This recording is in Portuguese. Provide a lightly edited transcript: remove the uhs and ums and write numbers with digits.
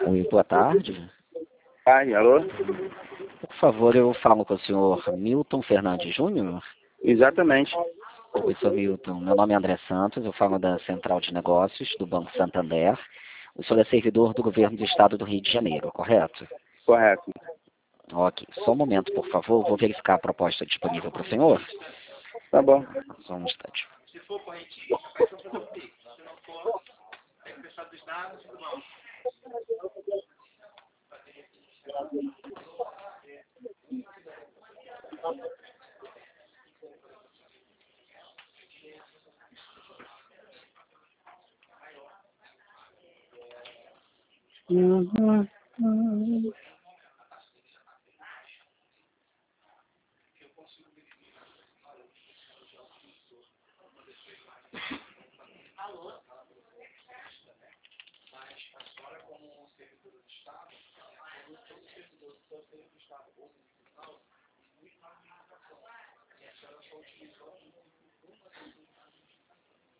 Oi, boa tarde. Ai, alô? Por favor, eu falo com o senhor Milton Fernandes Júnior. Exatamente. Oi, senhor Milton. Meu nome é André Santos, eu falo da Central de Negócios do Banco Santander. O senhor é servidor do governo do estado do Rio de Janeiro, correto? Correto. Ok. Só um momento, por favor. Vou verificar a proposta disponível para o senhor. Tá bom. Só um instante.